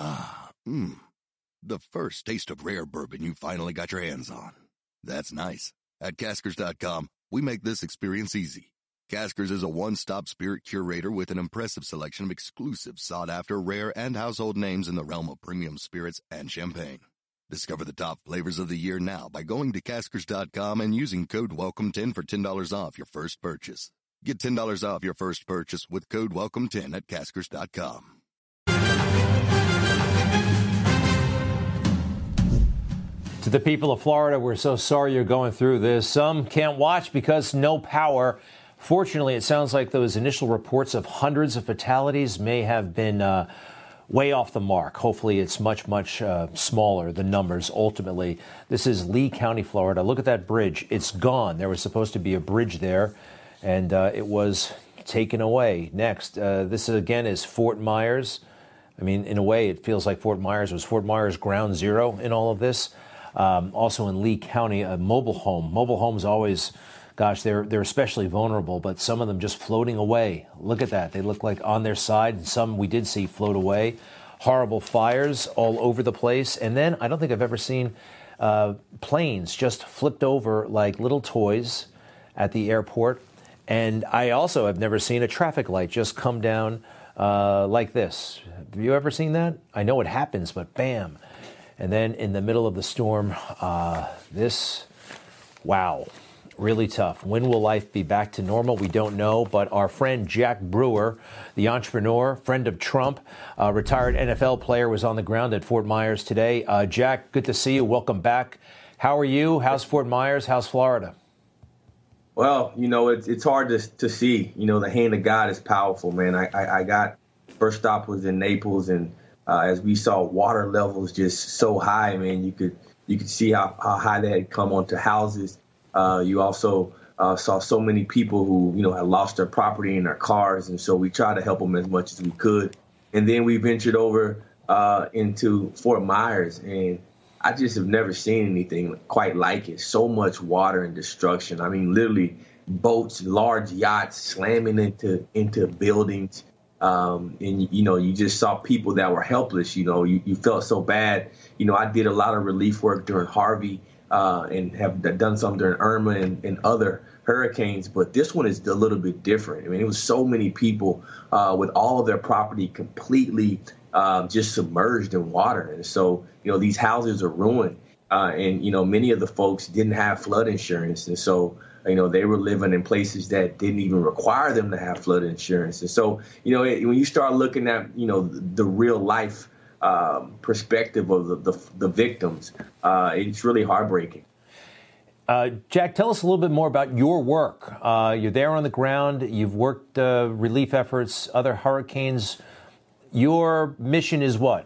The first taste of rare bourbon you finally got your hands on. That's nice. At Caskers.com, we make this experience easy. Caskers is a one-stop spirit curator with an impressive selection of exclusive, sought-after, rare, and household names in the realm of premium spirits and champagne. Discover the top flavors of the year now by going to Caskers.com and using code WELCOME10 for $10 off your first purchase. Get $10 off your first purchase with code WELCOME10 at Caskers.com. To the people of Florida, we're so sorry you're going through this. Some can't watch because no power. Fortunately, it sounds like those initial reports of hundreds of fatalities may have been way off the mark. Hopefully, it's much, much smaller, the numbers, ultimately. This is Lee County, Florida. Look at that bridge. It's gone. There was supposed to be a bridge there, and it was taken away. Next, this, again, is Fort Myers. I mean, in a way, it feels like Fort Myers was Fort Myers ground zero in all of this. Also in Lee County, a mobile home. Mobile homes always, gosh, they're especially vulnerable, but some of them just floating away. Look at that. They look like on their side, and some we did see float away. Horrible fires all over the place. And then I don't think I've ever seen planes just flipped over like little toys at the airport. And I also have never seen a traffic light just come down like this. Have you ever seen that? I know it happens, but bam. And then in the middle of the storm, wow, really tough. When will life be back to normal? We don't know. But our friend Jack Brewer, the entrepreneur, friend of Trump, retired NFL player, was on the ground at Fort Myers today. Jack, good to see you. Welcome back. How are you? How's Fort Myers? How's Florida? Well, it's hard to see. The hand of God is powerful, man. I got first stop was in Naples, and as we saw water levels just so high, man, you could see how high they had come onto houses. You also saw so many people who, had lost their property and their cars. And so we tried to help them as much as we could. And then we ventured over into Fort Myers, and I just have never seen anything quite like it. So much water and destruction. I mean, literally boats, large yachts slamming into buildings. And, you just saw people that were helpless. You felt so bad. I did a lot of relief work during Harvey and have done some during Irma and other hurricanes. But this one is a little bit different. I mean, it was so many people with all of their property completely just submerged in water. And so, these houses are ruined. And many of the folks didn't have flood insurance. And so, they were living in places that didn't even require them to have flood insurance. And so, when you start looking at, the real life perspective of the victims, it's really heartbreaking. Jack, tell us a little bit more about your work. You're there on the ground. You've worked relief efforts, other hurricanes. Your mission is what?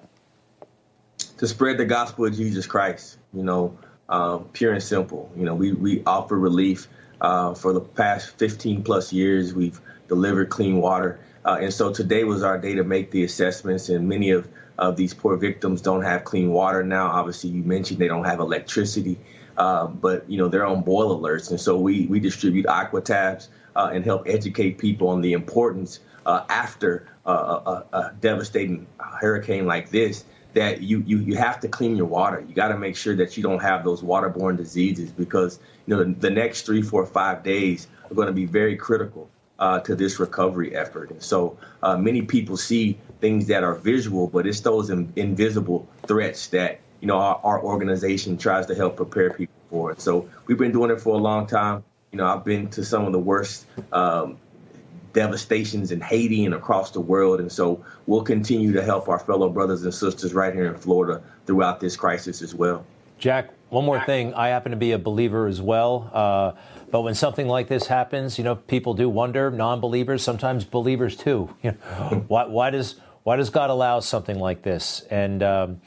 To spread the gospel of Jesus Christ, pure and simple. We offer relief. For the past 15 plus years, we've delivered clean water. And so today was our day to make the assessments. And many of these poor victims don't have clean water now. Obviously, you mentioned they don't have electricity, but, they're on boil alerts. And so we distribute aquatabs and help educate people on the importance after a devastating hurricane like this, that you have to clean your water. You got to make sure that you don't have those waterborne diseases, because the next 3, 4, 5 days are going to be very critical to this recovery effort. And so many people see things that are visual, but it's those invisible threats that our organization tries to help prepare people for. And so we've been doing it for a long time. I've been to some of the worst devastations in Haiti and across the world. And so we'll continue to help our fellow brothers and sisters right here in Florida throughout this crisis as well. Jack, one more thing. I happen to be a believer as well. But when something like this happens, people do wonder, non-believers, sometimes believers too. Why does God allow something like this? And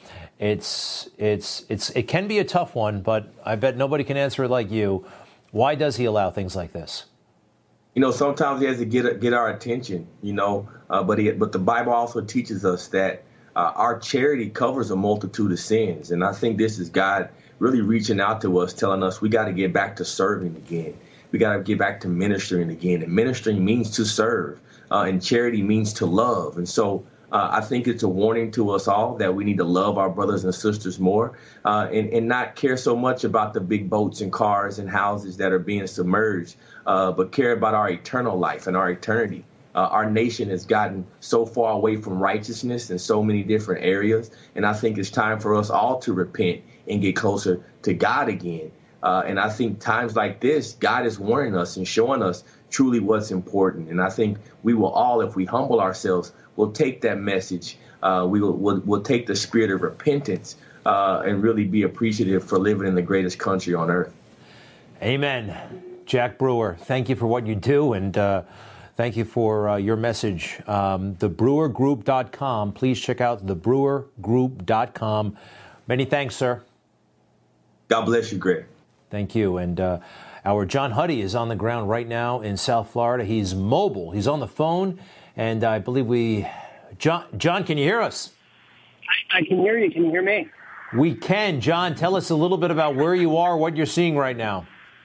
it can be a tough one, but I bet nobody can answer it like you. Why does he allow things like this? Sometimes he has to get our attention, but the Bible also teaches us that our charity covers a multitude of sins. And I think this is God really reaching out to us, telling us we got to get back to serving again. We got to get back to ministering again. And ministering means to serve, and charity means to love. And so I think it's a warning to us all that we need to love our brothers and sisters more and not care so much about the big boats and cars and houses that are being submerged, but care about our eternal life and our eternity. Our nation has gotten so far away from righteousness in so many different areas, and I think it's time for us all to repent and get closer to God again. And I think times like this, God is warning us and showing us truly what's important. And I think we will all, if we humble ourselves, will take that message. We'll take the spirit of repentance and really be appreciative for living in the greatest country on earth. Amen. Jack Brewer, thank you for what you do, and thank you for your message. TheBrewerGroup.com. Please check out TheBrewerGroup.com. Many thanks, sir. God bless you, Greg. Thank you. And our John Huddy is on the ground right now in South Florida. He's mobile. He's on the phone. And I believe John, can you hear us? I can hear you. Can you hear me? We can. John, tell us a little bit about where you are, what you're seeing right now.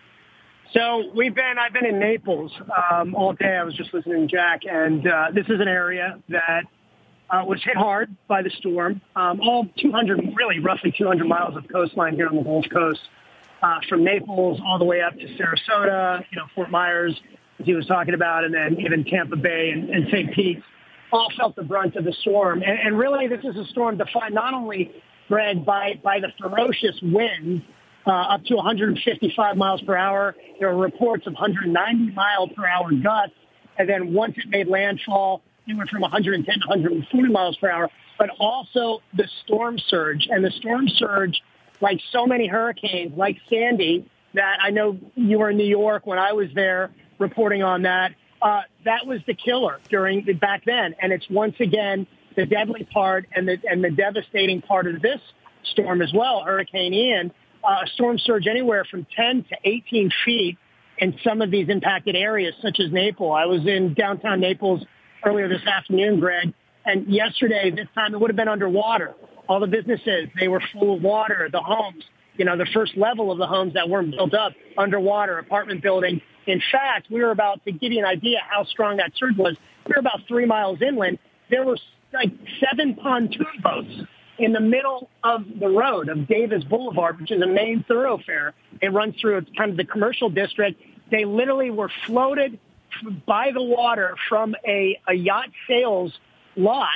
So I've been in Naples all day. I was just listening to Jack, and this is an area that was hit hard by the storm. All 200, really roughly 200 miles of coastline here on the Gulf Coast, from Naples all the way up to Sarasota, Fort Myers, as he was talking about, and then even Tampa Bay and St. Pete, all felt the brunt of the storm. And really, this is a storm defined not only, Greg, by the ferocious winds, up to 155 miles per hour. There are reports of 190 mile per hour gusts. And then once it made landfall, it went from 110 to 140 miles per hour, but also the storm surge. And the storm surge, like so many hurricanes, like Sandy, that I know you were in New York when I was there reporting on that, that was the killer back then. And it's once again the deadly part and the devastating part of this storm as well, Hurricane Ian. A storm surge anywhere from 10 to 18 feet in some of these impacted areas, such as Naples. I was in downtown Naples earlier this afternoon, Greg, and yesterday, this time, it would have been underwater. All the businesses, they were full of water. The homes, the first level of the homes that weren't built up, underwater, apartment building. In fact, we were about, to give you an idea how strong that surge was, we were about 3 miles inland. There were like 7 pontoon boats in the middle of the road of Davis Boulevard, which is a main thoroughfare. It runs through kind of the commercial district. They literally were floated by the water from a yacht sales lot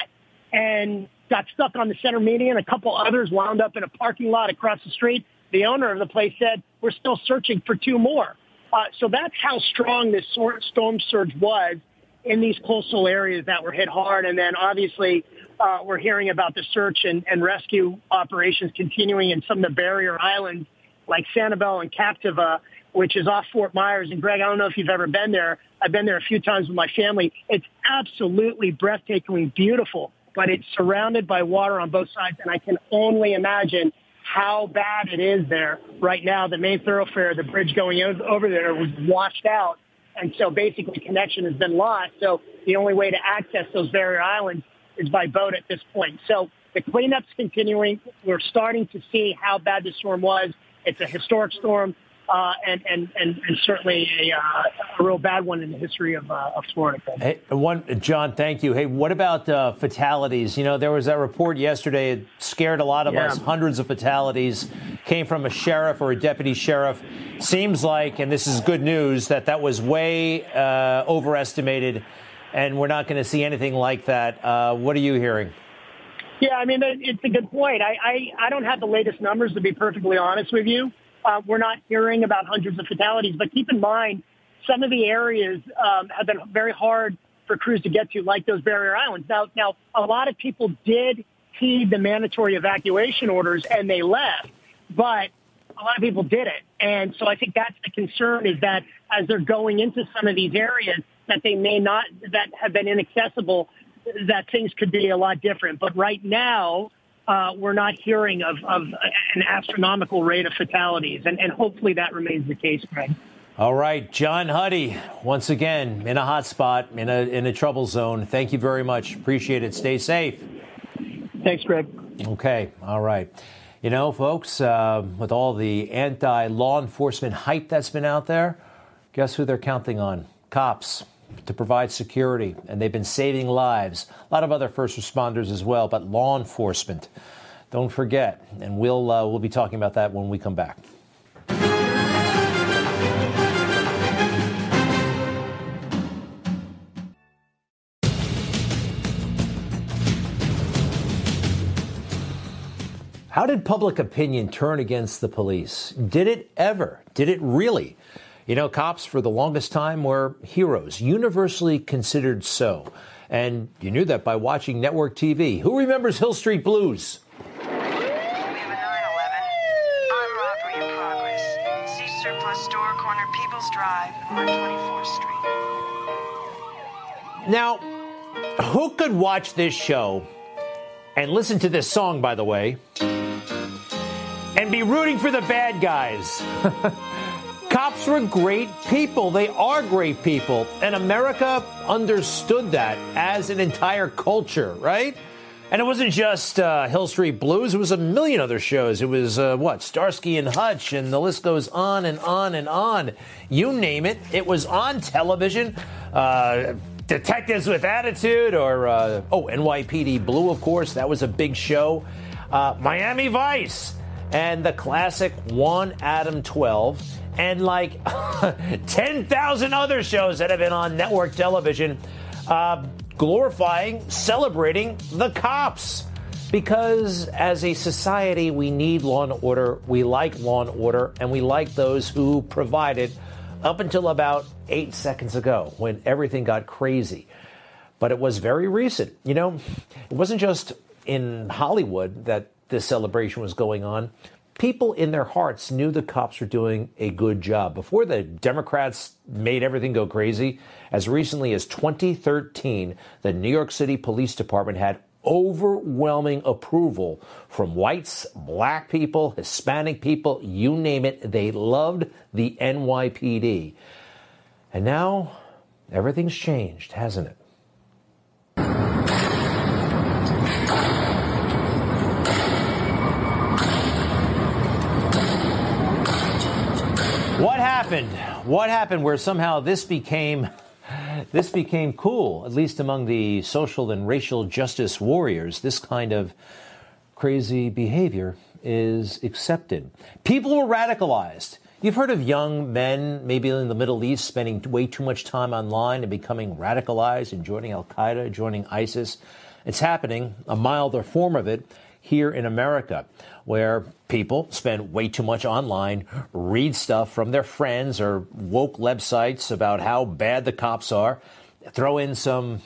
and got stuck on the center median. A couple others wound up in a parking lot across the street. The owner of the place said, we're still searching for 2 more. So that's how strong this storm surge was in these coastal areas that were hit hard. And then obviously we're hearing about the search and rescue operations continuing in some of the barrier islands like Sanibel and Captiva, which is off Fort Myers. And Greg, I don't know if you've ever been there. I've been there a few times with my family. It's absolutely breathtakingly beautiful, but it's surrounded by water on both sides. And I can only imagine how bad it is there right now. The main thoroughfare, the bridge going over there was washed out. And so basically connection has been lost. So the only way to access those barrier islands is by boat at this point. So the cleanup's continuing. We're starting to see how bad the storm was. It's a historic storm. And certainly a real bad one in the history of Florida. Hey, John, thank you. Hey, what about fatalities? There was that report yesterday. It scared a lot of us. Hundreds of fatalities came from a sheriff or a deputy sheriff. Seems like, and this is good news, that was way overestimated, and we're not going to see anything like that. What are you hearing? Yeah, I mean, it's a good point. I don't have the latest numbers, to be perfectly honest with you. We're not hearing about hundreds of fatalities, but keep in mind, some of the areas have been very hard for crews to get to, like those barrier islands. Now, a lot of people did heed the mandatory evacuation orders and they left, but a lot of people didn't. And so I think that's the concern, is that as they're going into some of these areas that they may not, that have been inaccessible, that things could be a lot different. But right now, we're not hearing of an astronomical rate of fatalities, and hopefully that remains the case, Greg. All right, John Huddy, once again, in a hot spot, in a trouble zone. Thank you very much. Appreciate it. Stay safe. Thanks, Greg. Okay, all right. Folks, with all the anti-law enforcement hype that's been out there, guess who they're counting on? Cops. to provide security, and they've been saving lives. A lot of other first responders as well, but law enforcement, don't forget. And we'll be talking about that when we come back. How did public opinion turn against the police? Did it ever? Did it really? You know, cops for the longest time were heroes, universally considered so. And you knew that by watching network TV. Who remembers Hill Street Blues? We have a 911. I'm robbery in progress. See surplus store, corner People's Drive, on 24th Street. Now, who could watch this show and listen to this song, by the way, and be rooting for the bad guys? Cops were great people. They are great people. And America understood that as an entire culture, right? And it wasn't just Hill Street Blues. It was a million other shows. It was, Starsky and Hutch, and the list goes on and on and on. You name it. It was on television. Detectives with Attitude, or, NYPD Blue, of course. That was a big show. Miami Vice, and the classic One Adam 12. And like 10,000 other shows that have been on network television, glorifying, celebrating the cops. Because as a society, we need law and order, we like law and order, and we like those who provide it up until about 8 seconds ago when everything got crazy. But it was very recent. You know, it wasn't just in Hollywood that this celebration was going on. People in their hearts knew the cops were doing a good job. Before the Democrats made everything go crazy, as recently as 2013, the New York City Police Department had overwhelming approval from whites, black people, Hispanic people, you name it. They loved the NYPD. And now everything's changed, hasn't it? What happened? What happened where somehow this became cool, at least among the social and racial justice warriors? This kind of crazy behavior is accepted. People were radicalized. You've heard of young men, maybe in the Middle East, spending way too much time online and becoming radicalized and joining Al-Qaeda, joining ISIS. It's happening, a milder form of it, here in America, where people spend way too much online, read stuff from their friends or woke websites about how bad the cops are, throw in some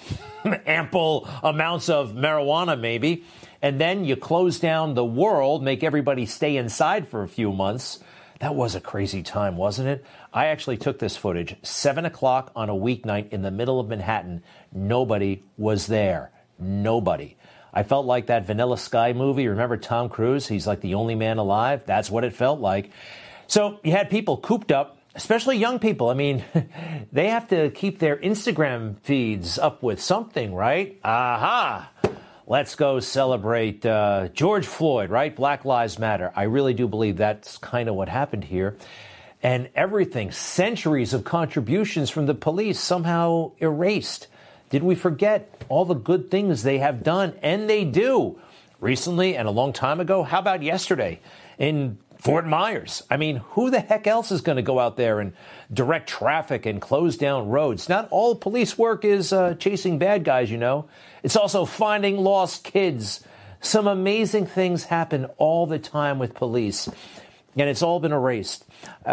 ample amounts of marijuana maybe, and then you close down the world, make everybody stay inside for a few months. That was a crazy time, wasn't it? I actually took this footage, 7 o'clock on a weeknight in the middle of Manhattan. Nobody was there. Nobody. I felt like that Vanilla Sky movie. Remember Tom Cruise? He's like the only man alive. That's what it felt like. So you had people cooped up, especially young people. I mean, they have to keep their Instagram feeds up with something, right? Aha! Let's go celebrate George Floyd, right? Black Lives Matter. I really do believe that's kind of what happened here. And everything, centuries of contributions from the police somehow erased. Did we forget all the good things they have done? And they do. Recently and a long time ago, how about yesterday in Fort Myers? I mean, who the heck else is going to go out there and direct traffic and close down roads? Not all police work is chasing bad guys, you know. It's also finding lost kids. Some amazing things happen all the time with police, and it's all been erased.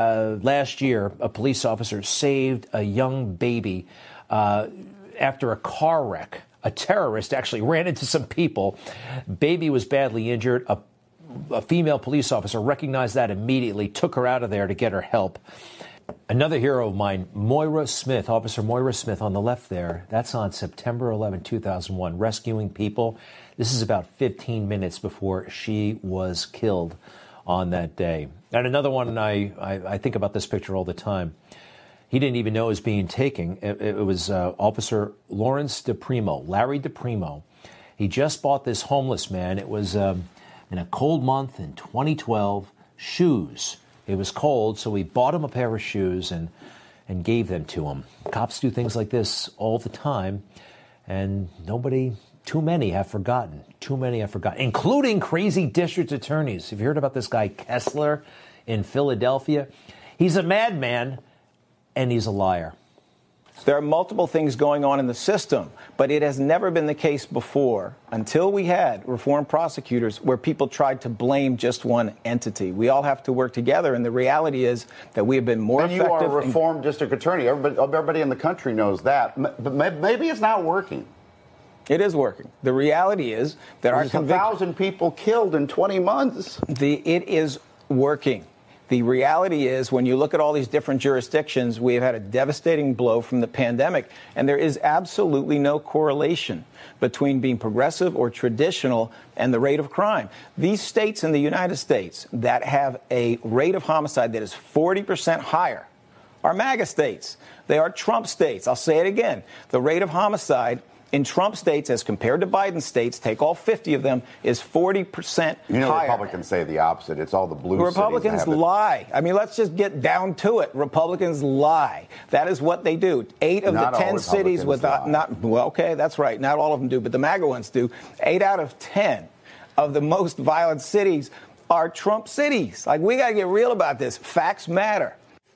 Last year, a police officer saved a young baby after a car wreck. A terrorist actually ran into some people. Baby was badly injured. A female police officer recognized that immediately, took her out of there to get her help. Another hero of mine, Moira Smith, Officer Moira Smith on the left there. That's on September 11, 2001, rescuing people. This is about 15 minutes before she was killed on that day. And another one, I think about this picture all the time. He didn't even know it was being taken. It was Officer Lawrence DePrimo, Larry DePrimo. He just bought this homeless man. It was in a cold month in 2012, shoes. It was cold, so he bought him a pair of shoes, and and gave them to him. Cops do things like this all the time, and too many have forgotten, including crazy district attorneys. Have you heard about this guy Kessler in Philadelphia? He's a madman, and he's a liar. There are multiple things going on in the system, but it has never been the case before, until we had reformed prosecutors, where people tried to blame just one entity. We all have to work together, and the reality is that we have been more effective. And you are a reformed district attorney. Everybody in the country knows that. But maybe it's not working. It is working. The reality is that there's 1,000 people killed in 20 months. It is working. The reality is, when you look at all these different jurisdictions, we have had a devastating blow from the pandemic, and there is absolutely no correlation between being progressive or traditional and the rate of crime. These states in the United States that have a rate of homicide that is 40% higher are MAGA states. They are Trump states. I'll say it again. The rate of homicide in Trump states, as compared to Biden states, take all 50 of them, is 40% higher. Republicans say the opposite. It's all the blue Republicans lie. I mean, let's just get down to it. Republicans lie. That is what they do. 8 of the 10 cities with okay, that's right. Not all of them do, but the MAGA ones do. 8 out of 10 of the most violent cities are Trump cities. Like, we got to get real about this. Facts matter.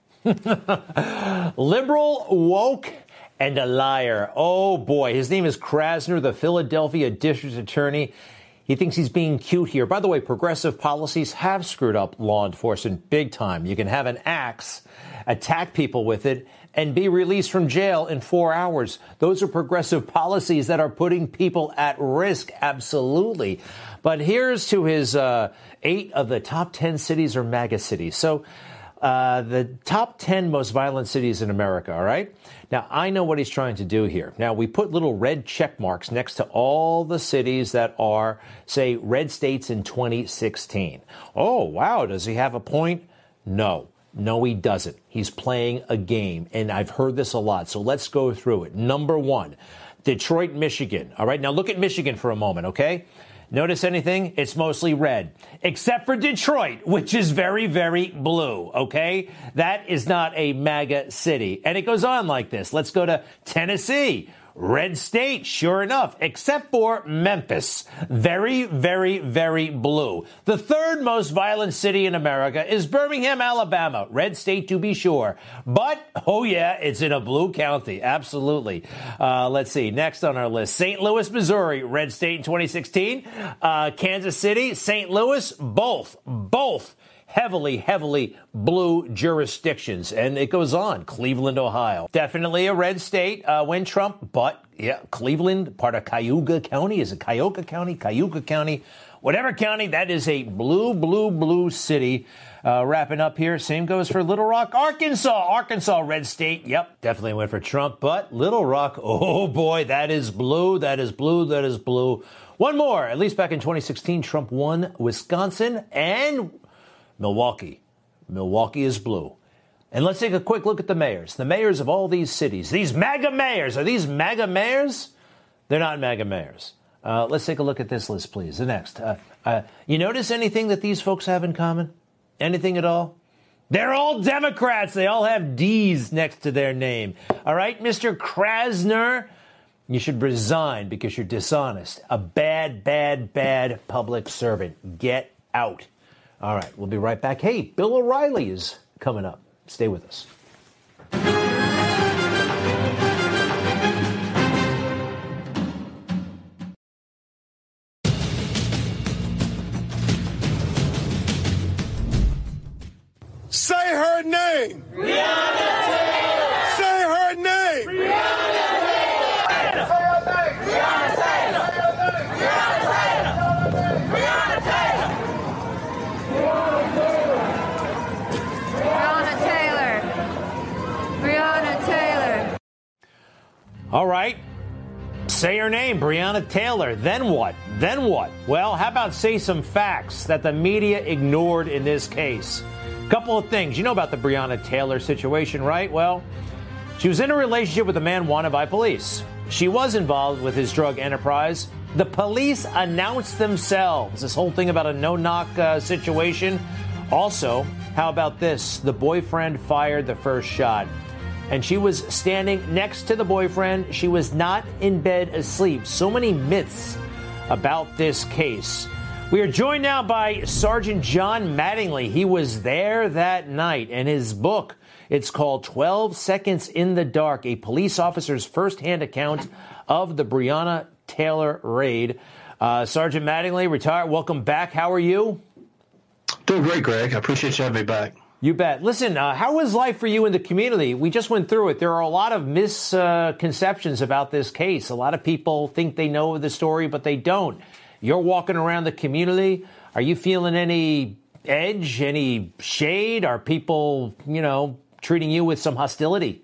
Liberal, woke, and a liar. Oh, boy. His name is Krasner, the Philadelphia district attorney. He thinks he's being cute here. By the way, progressive policies have screwed up law enforcement big time. You can have an axe, attack people with it, and be released from jail in 4 hours. Those are progressive policies that are putting people at risk. Absolutely. But here's to his 8 of the top 10 cities are MAGA cities. So the top 10 most violent cities in America, all right? Now, I know what he's trying to do here. Now, we put little red check marks next to all the cities that are, say, red states in 2016. Oh, wow, does he have a point? No, he doesn't. He's playing a game, and I've heard this a lot, so let's go through it. Number 1, Detroit, Michigan. All right, now look at Michigan for a moment, okay? Notice anything? It's mostly red, except for Detroit, which is very, very blue, okay? That is not a MAGA city. And it goes on like this. Let's go to Tennessee. Red state, sure enough, except for Memphis. Very, very, very blue. The third most violent city in America is Birmingham, Alabama. Red state to be sure. But, oh yeah, it's in a blue county. Absolutely. Let's see. Next on our list, St. Louis, Missouri. Red state in 2016. Kansas City, St. Louis, both heavily blue jurisdictions. And it goes on. Cleveland, Ohio. Definitely a red state when Trump, but yeah, Cleveland, part of Cayuga County. Is it Cuyahoga County? Cayuga County? Whatever county, that is a blue city. Wrapping up here, same goes for Little Rock, Arkansas. Arkansas, red state. Yep, definitely went for Trump. But Little Rock, oh boy, that is blue. One more, at least back in 2016, Trump won Wisconsin and Milwaukee. Milwaukee is blue. And let's take a quick look at the mayors. The mayors of all these cities. These MAGA mayors. Are these MAGA mayors? They're not MAGA mayors. Let's take a look at this list, please. The next. You notice anything that these folks have in common? Anything at all? They're all Democrats. They all have D's next to their name. All right, Mr. Krasner, you should resign because you're dishonest. A bad public servant. Get out. All right, we'll be right back. Hey, Bill O'Reilly is coming up. Stay with us. Say her name. Breonna Taylor. Say her name. Breonna Taylor. Say her name. Breonna Taylor. Breonna Taylor. Breonna Taylor. Breonna Taylor. All right. Say her name, Breonna Taylor. Then what? Well, how about say some facts that the media ignored in this case? Couple of things. You know about the Breonna Taylor situation, right? Well, she was in a relationship with a man wanted by police. She was involved with his drug enterprise. The police announced themselves. This whole thing about a no-knock situation. Also, how about this? The boyfriend fired the first shot. and she was standing next to the boyfriend. She was not in bed asleep. So many myths about this case. We are joined now by Sergeant John Mattingly. He was there that night, and his book, it's called 12 Seconds in the Dark, a police officer's firsthand account of the Breonna Taylor raid. Sergeant Mattingly, retired. Welcome back. How are you? Doing great, Greg. I appreciate you having me back. You bet. Listen, how was life for you in the community? We just went through it. There are a lot of misconceptions about this case. A lot of people think they know the story, but they don't. You're walking around the community. Are you feeling any edge, any shade? Are people, treating you with some hostility?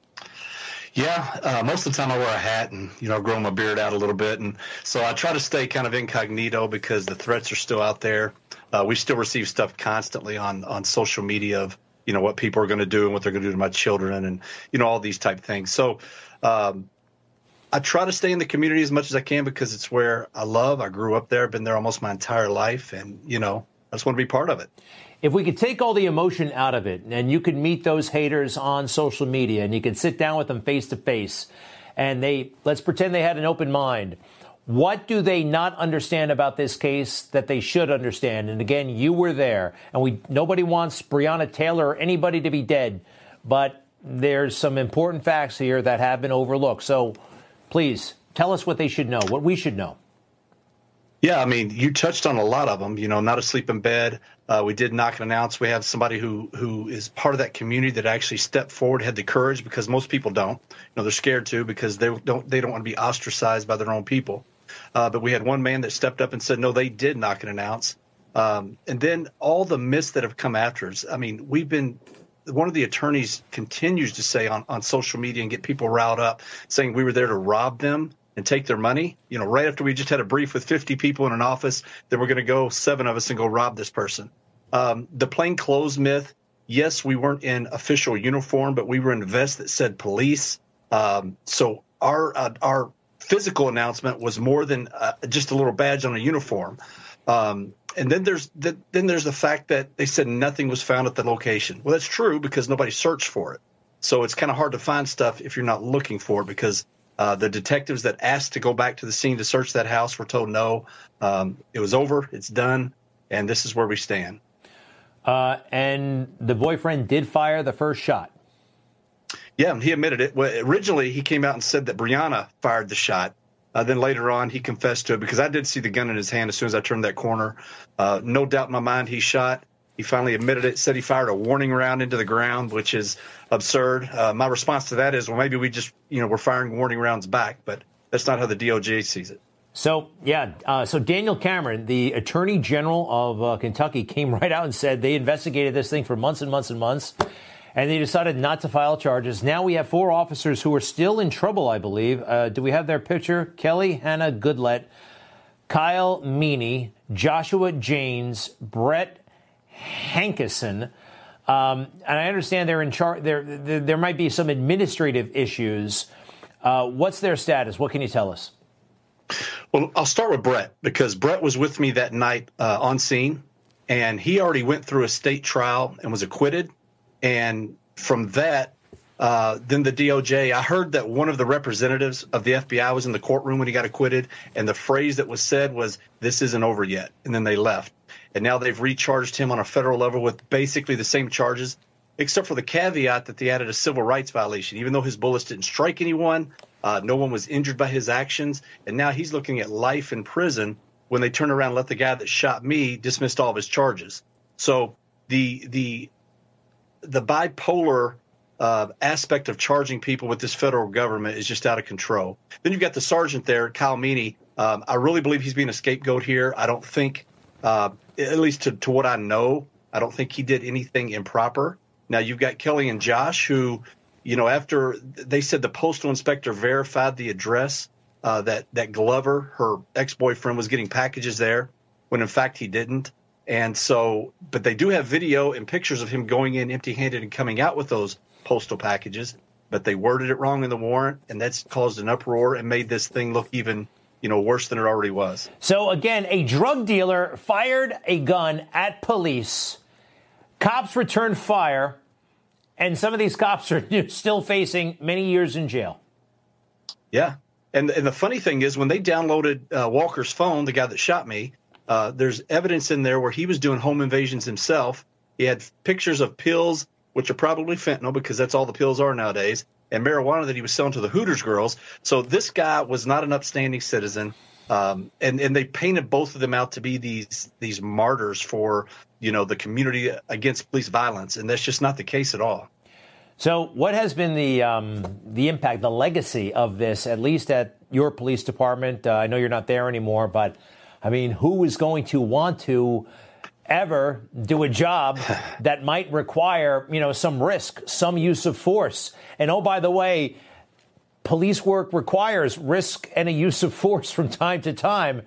Yeah, most of the time I wear a hat and, grow my beard out a little bit. And so I try to stay kind of incognito because the threats are still out there. We still receive stuff constantly on social media of, what people are going to do and what they're going to do to my children and, all these type of things. So I try to stay in the community as much as I can because it's where I love. I grew up there, been there almost my entire life. And, I just want to be part of it. If we could take all the emotion out of it and you could meet those haters on social media and you could sit down with them face to face and let's pretend they had an open mind. What do they not understand about this case that they should understand? And again, you were there, and nobody wants Breonna Taylor or anybody to be dead, but there's some important facts here that have been overlooked. So please tell us what they should know, what we should know. Yeah, I mean, you touched on a lot of them, not asleep in bed. We did knock and announce. We have somebody who is part of that community that actually stepped forward, had the courage, because most people don't. They're scared to because they don't want to be ostracized by their own people. But we had one man that stepped up and said, no, they did knock and announce. And then all the myths that have come after us. I mean, one of the attorneys continues to say on social media and get people riled up, saying we were there to rob them and take their money. Right after we just had a brief with 50 people in an office, that we're going to go, 7 of us, and go rob this person. The plain clothes myth. Yes, we weren't in official uniform, but we were in vests that said police. So our physical announcement was more than just a little badge on a uniform. And then there's the fact that they said nothing was found at the location. Well, that's true because nobody searched for it. So it's kind of hard to find stuff if you're not looking for it because the detectives that asked to go back to the scene to search that house were told no. It was over. It's done. And this is where we stand. And the boyfriend did fire the first shot. Yeah, he admitted it. Well, originally, he came out and said that Breonna fired the shot. Then later on, he confessed to it because I did see the gun in his hand as soon as I turned that corner. No doubt in my mind he shot. He finally admitted it, said he fired a warning round into the ground, which is absurd. My response to that is, well, maybe we just, we're firing warning rounds back, but that's not how the DOJ sees it. So, so Daniel Cameron, the Attorney General of Kentucky, came right out and said they investigated this thing for months and months and months, and they decided not to file charges. Now we have 4 officers who are still in trouble, I believe. Do we have their picture? Kelly Hannah Goodlett, Kyle Meany, Joshua Janes, Brett Hankison. And I understand they're in charge. There might be some administrative issues. What's their status? What can you tell us? Well, I'll start with Brett because Brett was with me that night on scene, and he already went through a state trial and was acquitted. And from that, then the DOJ, I heard that one of the representatives of the FBI was in the courtroom when he got acquitted, and the phrase that was said was, "This isn't over yet," and then they left. And now they've recharged him on a federal level with basically the same charges, except for the caveat that they added a civil rights violation. Even though his bullets didn't strike anyone, no one was injured by his actions, and now he's looking at life in prison when they turned around and let the guy that shot me dismissed all of his charges. So the bipolar aspect of charging people with this federal government is just out of control. Then you've got the sergeant there, Kyle Meany. I really believe he's being a scapegoat here. I don't think, at least to what I know, I don't think he did anything improper. Now you've got Kelly and Josh who, after they said the postal inspector verified the address that Glover, her ex-boyfriend, was getting packages there, when in fact he didn't. And so, but they do have video and pictures of him going in empty-handed and coming out with those postal packages, but they worded it wrong in the warrant, and that's caused an uproar and made this thing look even, worse than it already was. So again, a drug dealer fired a gun at police. Cops returned fire, And some of these cops are still facing many years in jail. Yeah. And the funny thing is, when they downloaded Walker's phone, the guy that shot me, there's evidence in there where he was doing home invasions himself. He had pictures of pills, which are probably fentanyl because that's all the pills are nowadays, and marijuana that he was selling to the Hooters girls. So this guy was not an upstanding citizen. And they painted both of them out to be these martyrs for, the community against police violence. And that's just not the case at all. So what has been the impact, the legacy of this, at least at your police department? I know you're not there anymore, but I mean, who is going to want to ever do a job that might require, some risk, some use of force? And oh, by the way, police work requires risk and a use of force from time to time.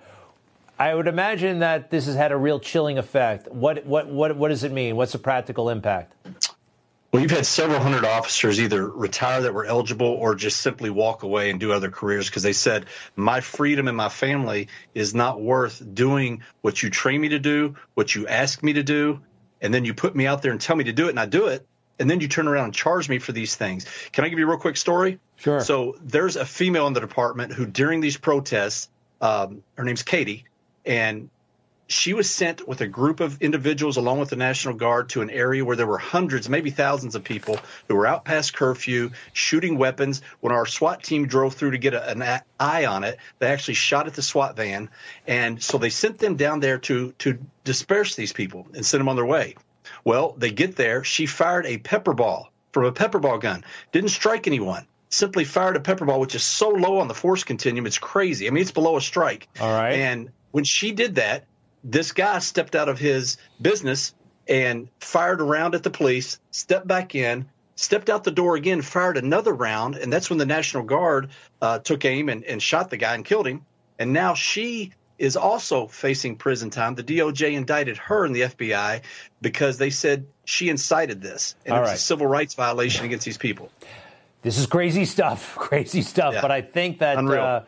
I would imagine that this has had a real chilling effect. What does it mean? What's the practical impact? Well, you've had several hundred officers either retire that were eligible or just simply walk away and do other careers because they said, my freedom and my family is not worth doing what you train me to do, what you ask me to do, and then you put me out there and tell me to do it, and I do it, and then you turn around and charge me for these things. Can I give you a real quick story? Sure. So there's a female in the department who during these protests, her name's Katie, and she was sent with a group of individuals along with the National Guard to an area where there were hundreds, maybe thousands of people who were out past curfew, shooting weapons. When our SWAT team drove through to get an eye on it, they actually shot at the SWAT van. And so they sent them down there to disperse these people and send them on their way. Well, they get there. She fired a pepper ball from a pepper ball gun. Didn't strike anyone. Simply fired a pepper ball, which is so low on the force continuum. It's crazy. I mean, it's below a strike. All right. And when she did that, this guy stepped out of his business and fired a round at the police, stepped back in, stepped out the door again, fired another round. And that's when the National Guard took aim and shot the guy and killed him. And now she is also facing prison time. The DOJ indicted her and the FBI because they said she incited this. And it's a civil rights violation against these people. This is crazy stuff, yeah. But I think that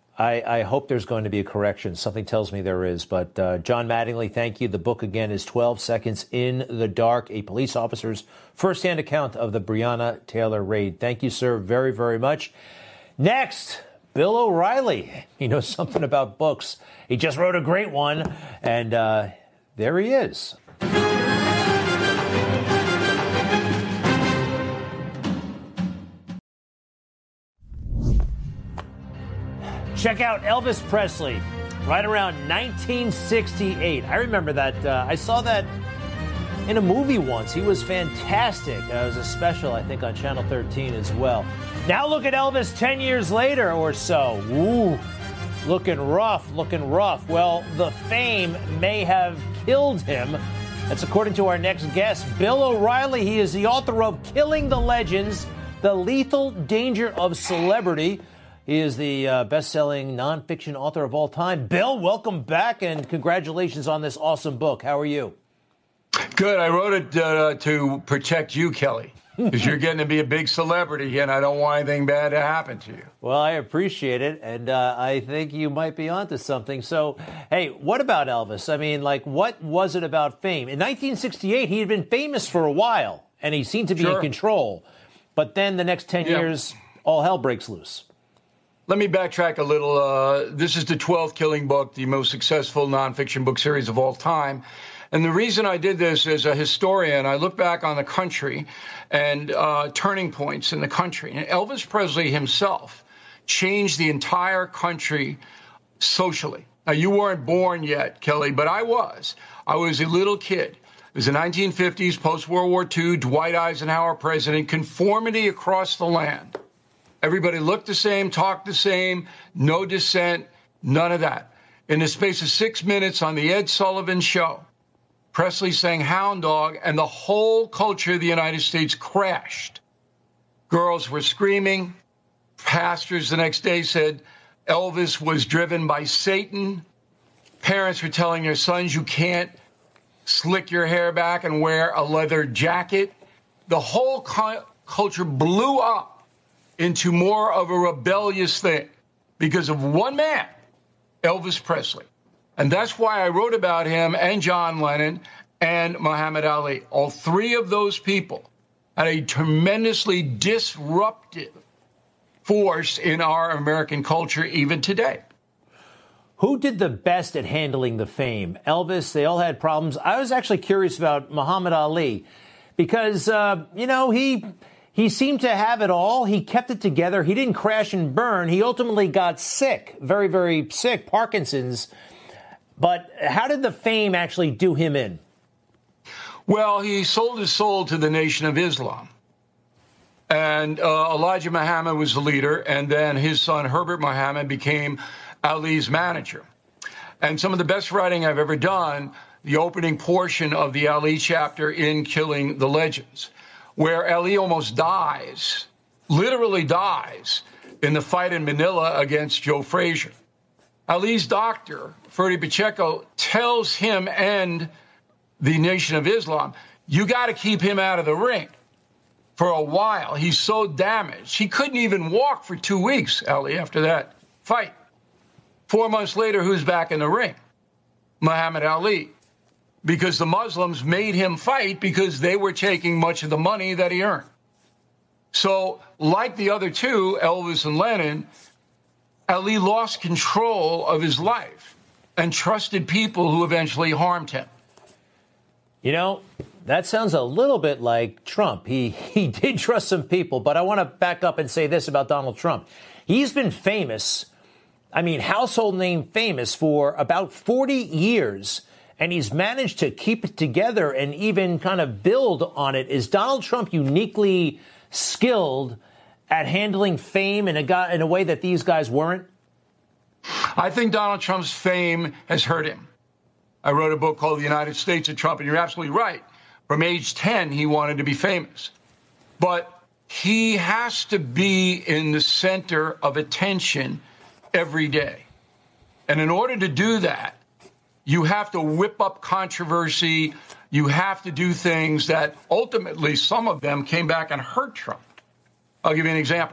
I hope there's going to be a correction. Something tells me there is. But John Mattingly, thank you. The book, again, is 12 Seconds in the Dark, a police officer's firsthand account of the Breonna Taylor raid. Thank you, sir, very, very much. Next, Bill O'Reilly. He knows something about books. He just wrote a great one. And there he is. Check out Elvis Presley, right around 1968. I remember that. I saw that in a movie once. He was fantastic. It was a special, I think, on Channel 13 as well. Now look at Elvis 10 years later or so. Ooh, looking rough. Well, the fame may have killed him. That's according to our next guest, Bill O'Reilly. He is the author of Killing the Legends, The Lethal Danger of Celebrity. He is the best-selling nonfiction author of all time. Bill, welcome back, and congratulations on this awesome book. How are you? Good. I wrote it to protect you, Kelly, because you're getting to be a big celebrity, and I don't want anything bad to happen to you. Well, I appreciate it, and I think you might be onto something. So, hey, what about Elvis? I mean, what was it about fame? In 1968, he had been famous for a while, and he seemed to be in control. But then the next 10 years, all hell breaks loose. Let me backtrack a little. This is the 12th Killing book, the most successful nonfiction book series of all time. And the reason I did this as a historian, I look back on the country and turning points in the country. And Elvis Presley himself changed the entire country socially. Now, you weren't born yet, Kelly, but I was. I was a little kid. It was the 1950s, post-World War II, Dwight Eisenhower president, conformity across the land. Everybody looked the same, talked the same, no dissent, none of that. In the space of 6 minutes on the Ed Sullivan Show, Presley sang Hound Dog, and the whole culture of the United States crashed. Girls were screaming. Pastors the next day said Elvis was driven by Satan. Parents were telling their sons, you can't slick your hair back and wear a leather jacket. The whole culture blew up into more of a rebellious thing because of one man, Elvis Presley. And that's why I wrote about him and John Lennon and Muhammad Ali. All three of those people and a tremendously disruptive force in our American culture even today. Who did the best at handling the fame? Elvis, they all had problems. I was actually curious about Muhammad Ali because, he seemed to have it all. He kept it together. He didn't crash and burn. He ultimately got sick, very, very sick, Parkinson's. But how did the fame actually do him in? Well, he sold his soul to the Nation of Islam. And Elijah Muhammad was the leader, and then his son Herbert Muhammad became Ali's manager. And some of the best writing I've ever done, the opening portion of the Ali chapter in Killing the Legends, where Ali almost dies, literally dies, in the fight in Manila against Joe Frazier. Ali's doctor, Ferdy Pacheco, tells him and the Nation of Islam, you got to keep him out of the ring for a while. He's so damaged. He couldn't even walk for 2 weeks, Ali, after that fight. 4 months later, who's back in the ring? Muhammad Ali. Because the Muslims made him fight because they were taking much of the money that he earned. So, like the other two, Elvis and Lennon, Ali lost control of his life and trusted people who eventually harmed him. You know, that sounds a little bit like Trump. He did trust some people, but I want to back up and say this about Donald Trump. He's been famous, household name famous for about 40 years. And he's managed to keep it together and even kind of build on it. Is Donald Trump uniquely skilled at handling fame in a way that these guys weren't? I think Donald Trump's fame has hurt him. I wrote a book called The United States of Trump, and you're absolutely right. From age 10, he wanted to be famous. But he has to be in the center of attention every day. And in order to do that, you have to whip up controversy. You have to do things that ultimately some of them came back and hurt Trump. I'll give you an example.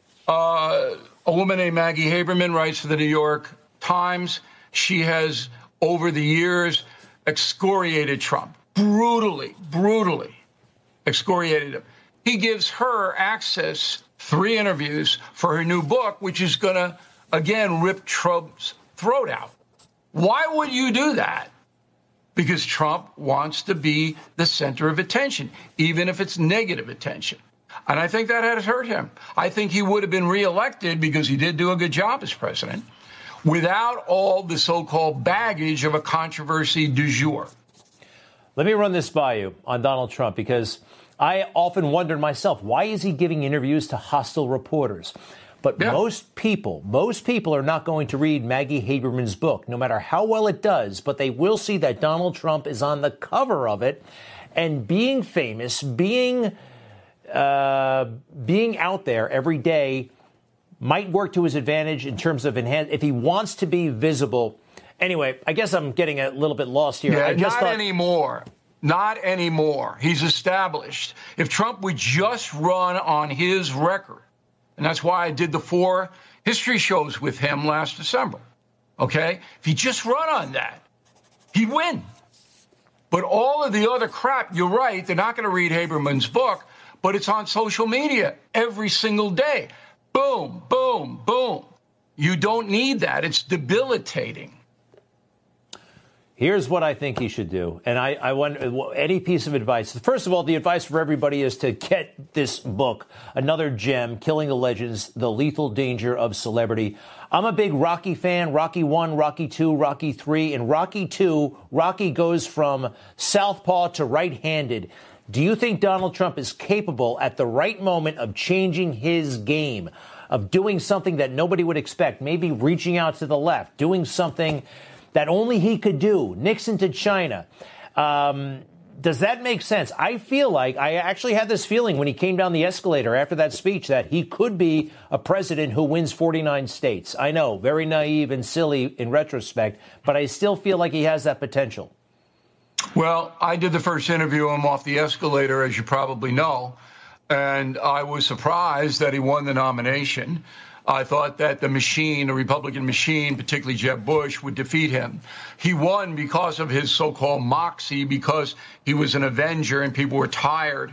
A woman named Maggie Haberman writes for the New York Times. She has, over the years, excoriated Trump. Brutally excoriated him. He gives her access, 3 interviews for her new book, which is going to, again, rip Trump's throat out. Why would you do that? Because Trump wants to be the center of attention, even if it's negative attention. And I think that has hurt him. I think he would have been reelected because he did do a good job as president without all the so-called baggage of a controversy du jour. Let me run this by you on Donald Trump, because I often wondered myself, why is he giving interviews to hostile reporters? But most people are not going to read Maggie Haberman's book, no matter how well it does. But they will see that Donald Trump is on the cover of it, and being famous, being out there every day might work to his advantage in terms of if he wants to be visible. Anyway, I guess I'm getting a little bit lost here. Yeah, anymore. Not anymore. He's established. If Trump would just run on his record, and that's why I did the 4 history shows with him last December. Okay? If he just run on that, he'd win. But all of the other crap, you're right, they're not going to read Haberman's book, but it's on social media every single day. Boom, boom, boom. You don't need that. It's debilitating. Here's what I think he should do. And I want any piece of advice. First of all, the advice for everybody is to get this book, another gem, Killing the Legends, The Lethal Danger of Celebrity. I'm a big Rocky fan. Rocky 1, Rocky 2, Rocky 3. In Rocky 2, Rocky goes from southpaw to right-handed. Do you think Donald Trump is capable at the right moment of changing his game, of doing something that nobody would expect, maybe reaching out to the left, doing something that only he could do, Nixon to China? Does that make sense? I feel like I actually had this feeling when he came down the escalator after that speech that he could be a president who wins 49 states. I know, very naive and silly in retrospect, but I still feel like he has that potential. Well, I did the first interview of him off the escalator, as you probably know, and I was surprised that he won the nomination. I thought that the machine, the Republican machine, particularly Jeb Bush, would defeat him. He won because of his so-called moxie, because he was an avenger and people are tired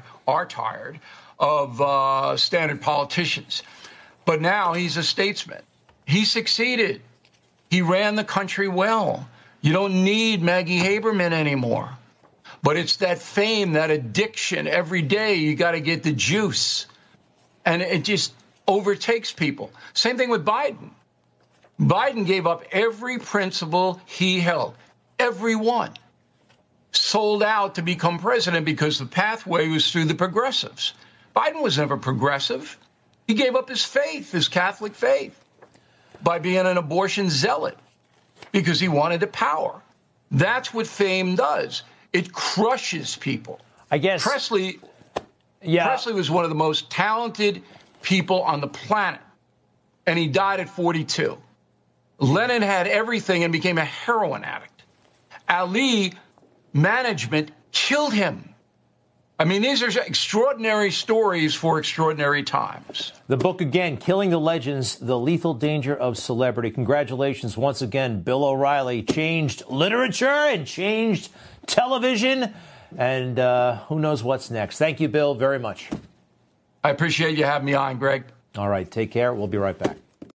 of standard politicians. But now he's a statesman. He succeeded. He ran the country well. You don't need Maggie Haberman anymore. But it's that fame, that addiction. Every day you got to get the juice. And it just overtakes people. Same thing with Biden. Biden gave up every principle he held. Every one. Sold out to become president because the pathway was through the progressives. Biden was never progressive. He gave up his faith, his Catholic faith, by being an abortion zealot because he wanted the power. That's what fame does. It crushes people. I guess Presley was one of the most talented people on the planet, and he died at 42. Lenin had everything and became a heroin addict. Ali, management killed him. I mean, these are extraordinary stories for extraordinary times. The book again, Killing the Legends, The Lethal Danger of Celebrity. Congratulations once again, Bill O'Reilly. Changed literature and changed television. And who knows what's next. Thank you, Bill, very much. I appreciate you having me on, Greg. All right, take care. We'll be right back.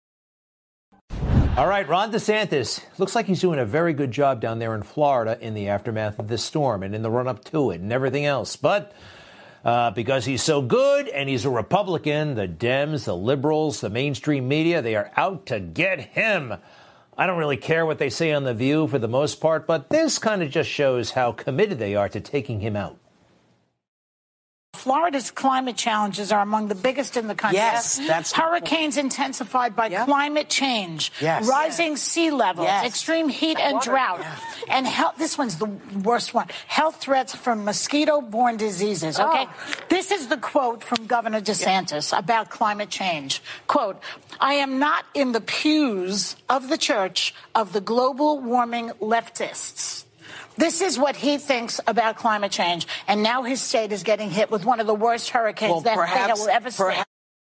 All right, Ron DeSantis looks like he's doing a very good job down there in Florida in the aftermath of this storm and in the run-up to it and everything else. But because he's so good and he's a Republican, the Dems, the liberals, the mainstream media, they are out to get him. I don't really care what they say on The View for the most part, but this kind of just shows how committed they are to taking him out. Florida's climate challenges are among the biggest in the country. Yes, that's hurricanes intensified by climate change, rising sea levels, extreme heat and drought, and health. This one's the worst one. Health threats from mosquito-borne diseases. Okay, this is the quote from Governor DeSantis about climate change. Quote: "I am not in the pews of the church of the global warming leftists." This is what he thinks about climate change. And now his state is getting hit with one of the worst hurricanes that they will ever see.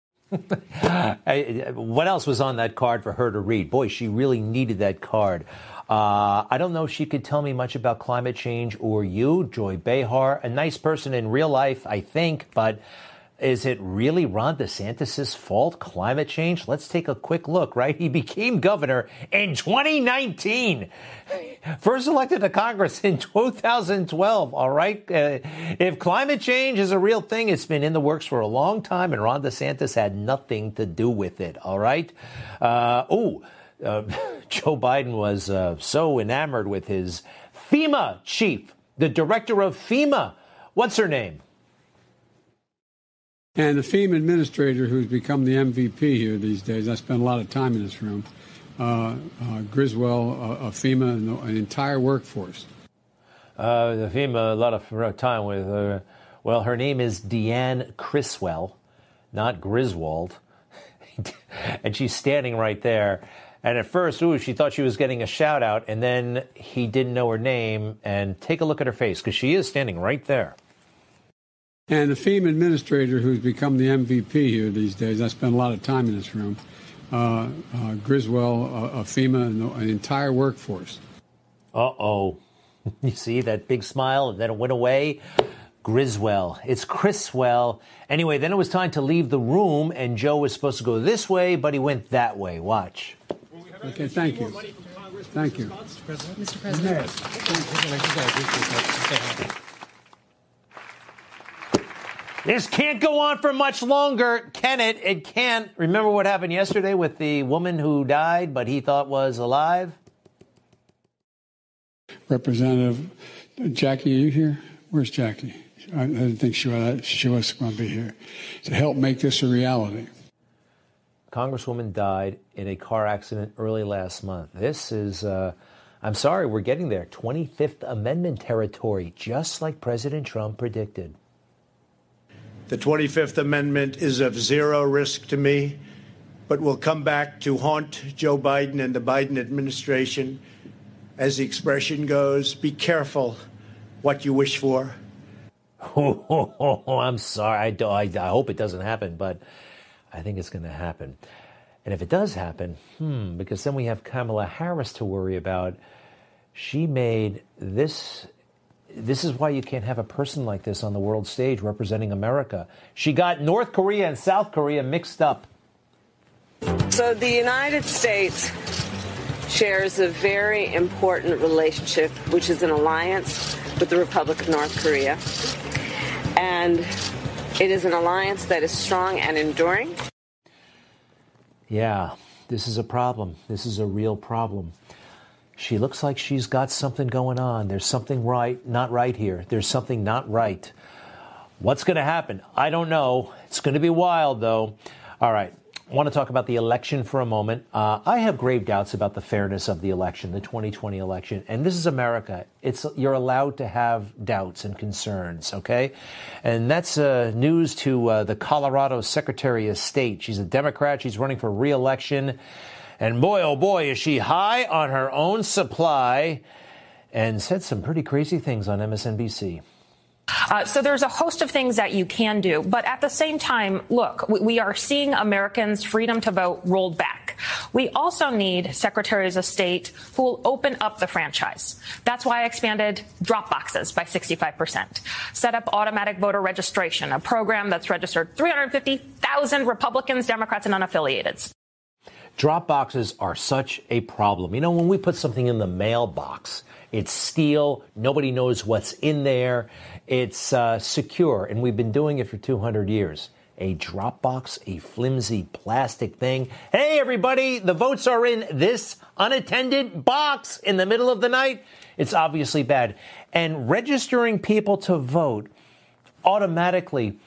What else was on that card for her to read? Boy, she really needed that card. I don't know if she could tell me much about climate change or you, Joy Behar. A nice person in real life, I think, but is it really Ron DeSantis' fault, climate change? Let's take a quick look, right? He became governor in 2019. First elected to Congress in 2012, all right? If climate change is a real thing, it's been in the works for a long time, and Ron DeSantis had nothing to do with it, all right? Joe Biden was so enamored with his FEMA chief, the director of FEMA. What's her name? And the FEMA administrator, who's become the MVP here these days, I spent a lot of time in this room, Griswold of FEMA and an entire workforce. The FEMA, a lot of time with, well, her name is Deanne Criswell, not Griswold. And she's standing right there. And at first, she thought she was getting a shout out, and then he didn't know her name. And take a look at her face, because she is standing right there. And the FEMA administrator, who's become the MVP here these days, I spent a lot of time in this room, Griswold of FEMA and an entire workforce. Uh-oh. You see that big smile, and then it went away? Griswold. It's Criswell. Anyway, then it was time to leave the room, and Joe was supposed to go this way, but he went that way. Watch. Okay, thank you. Thank you. Mr. President. This can't go on for much longer, can it? It can't. Remember what happened yesterday with the woman who died, but he thought was alive? Representative Jackie, are you here? Where's Jackie? I didn't think she was going to be here to help make this a reality. Congresswoman died in a car accident early last month. This is, I'm sorry, we're getting there. 25th Amendment territory, just like President Trump predicted. The 25th Amendment is of zero risk to me, but will come back to haunt Joe Biden and the Biden administration. As the expression goes, be careful what you wish for. I'm sorry. I hope it doesn't happen, but I think it's going to happen. And if it does happen, because then we have Kamala Harris to worry about. She made this. This is why you can't have a person like this on the world stage representing America. She got North Korea and South Korea mixed up. So the United States shares a very important relationship, which is an alliance with the Republic of North Korea. And it is an alliance that is strong and enduring. Yeah, this is a problem. This is a real problem. She looks like she's got something going on. There's something not right here. There's something not right. What's going to happen? I don't know. It's going to be wild, though. All right. I want to talk about the election for a moment. I have grave doubts about the fairness of the election, the 2020 election. And this is America. You're allowed to have doubts and concerns, okay? And that's news to the Colorado Secretary of State. She's a Democrat. She's running for re-election. And boy, oh boy, is she high on her own supply and said some pretty crazy things on MSNBC. So there's a host of things that you can do. But at the same time, look, we are seeing Americans' freedom to vote rolled back. We also need secretaries of state who will open up the franchise. That's why I expanded drop boxes by 65%, set up automatic voter registration, a program that's registered 350,000 Republicans, Democrats, and unaffiliateds. Drop boxes are such a problem. You know, when we put something in the mailbox, it's steel. Nobody knows what's in there. It's secure, and we've been doing it for 200 years. A drop box, a flimsy plastic thing. Hey, everybody, the votes are in this unattended box in the middle of the night. It's obviously bad. And registering people to vote automatically.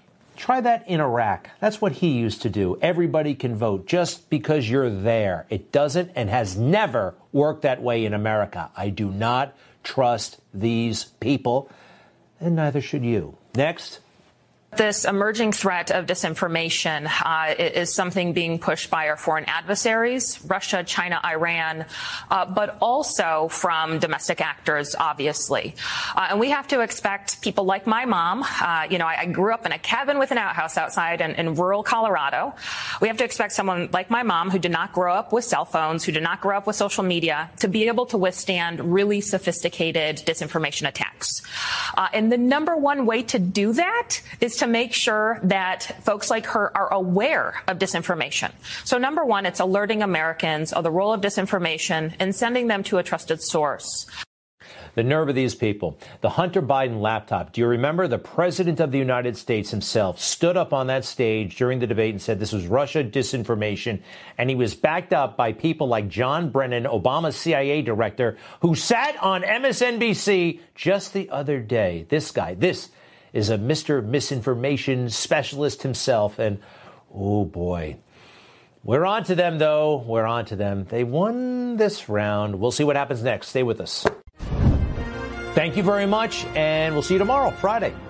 Try that in Iraq. That's what he used to do. Everybody can vote just because you're there. It doesn't and has never worked that way in America. I do not trust these people, and neither should you. Next. This emerging threat of disinformation is something being pushed by our foreign adversaries, Russia, China, Iran, but also from domestic actors, obviously. And we have to expect people like my mom. I grew up in a cabin with an outhouse outside in rural Colorado. We have to expect someone like my mom, who did not grow up with cell phones, who did not grow up with social media, to be able to withstand really sophisticated disinformation attacks. And the number one way to do that is to make sure that folks like her are aware of disinformation. So number one, it's alerting Americans of the role of disinformation and sending them to a trusted source. The nerve of these people. The Hunter Biden laptop. Do you remember the president of the United States himself stood up on that stage during the debate and said this was Russia disinformation? And he was backed up by people like John Brennan, Obama's CIA director, who sat on MSNBC just the other day. This guy, this is a Mr. Misinformation specialist himself. And, oh, boy. We're on to them, though. We're on to them. They won this round. We'll see what happens next. Stay with us. Thank you very much, and we'll see you tomorrow, Friday.